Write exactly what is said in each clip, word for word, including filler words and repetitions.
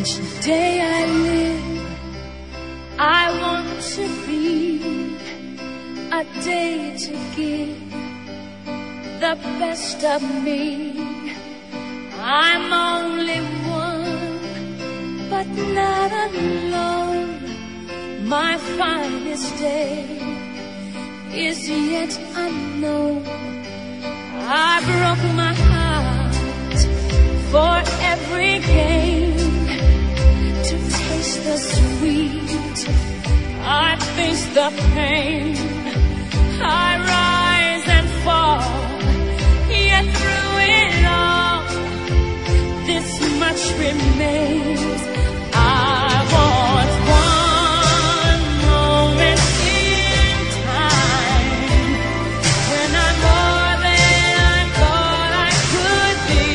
day I live, I want to be a day to give the best of me. I'm only one, but not alone. My finest day is yet unknown. I broke my heart for every gain, to taste the sweet, I face the pain. I rise and fall, yet through it all, this much remains. I want one moment in time, when I'm more than I thought I could be,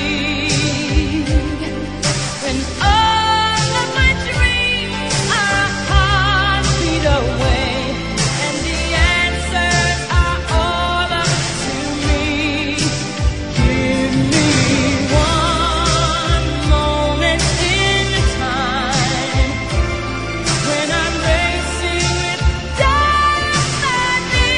when all of my dreams are a heartbeat away, and the answers are all up to me. Give me one moment in time, when I'm racing with destiny.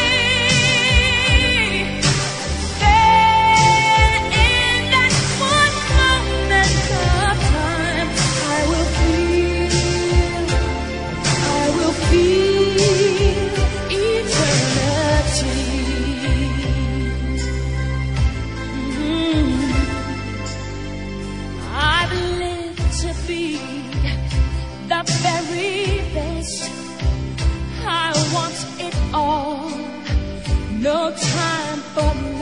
Then in that one moment of time, I will feel, I will feel eternity. Mm. I've lived to be the very best. I want it all. No time for